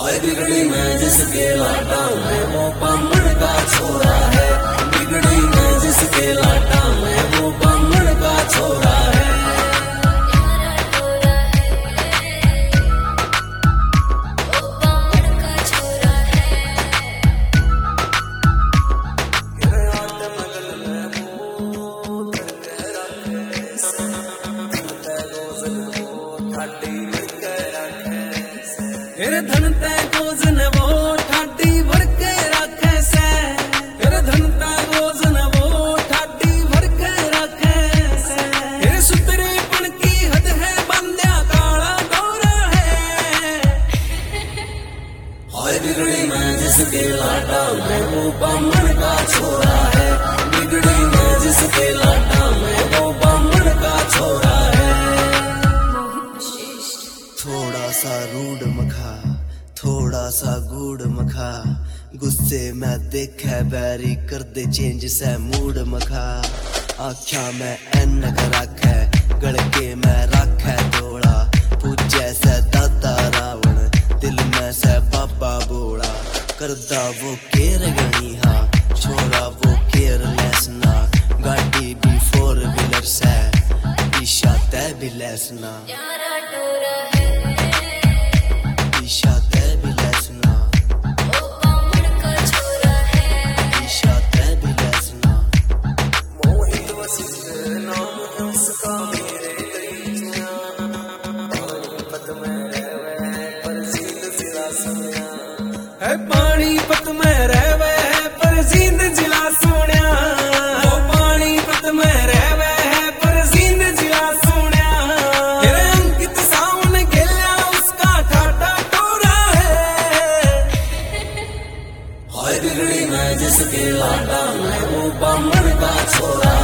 बिगड़ी मैं जिसके लाटा मैं वो बामण का छोरा है। बिगड़ी मैं जिसके लाटा मैं वो बामण का छोरा है। तेरे धन ते गोजन वो ठाडी भर के रखे से। तेरे धन ते गोजन वो ठाडी भर के रखे से। तेरे सुतरेपन की हद है बंद्या काला गोरा है। हाय बिगड़ी मैं जिसके लाटा मैं वो बामण का छोरा है। बिगड़ी मैं जिसके लाटा मैं वो बामण का छोरा है। थोड़ा सा रूड मखा थोड़ा सा गूढ़ मखा, गुस्से में देखे बैरी कर दे चेंज से मूड मखा। आख्या में ऐनक रखे गड़के में रखे थोड़ा, पूजे से दादा रावण दिल में से बाबा बोला। करदा वो केर गणी हाँ छोरा वो केयरलेस ना, गाड़ी भी 4 व्हीलर से ईशा तय भी लेस ना। पानीपत में रहवे है पर जींद जिला सोनिया। वो पानीपत में रहवे है पर जींद जिला सोनिया। तेरे अंकित सावन खेला उसका ठाटा टोरा है। हाय बिगड़ी मैं जिसके लाटा मैं वो बामण का छोरा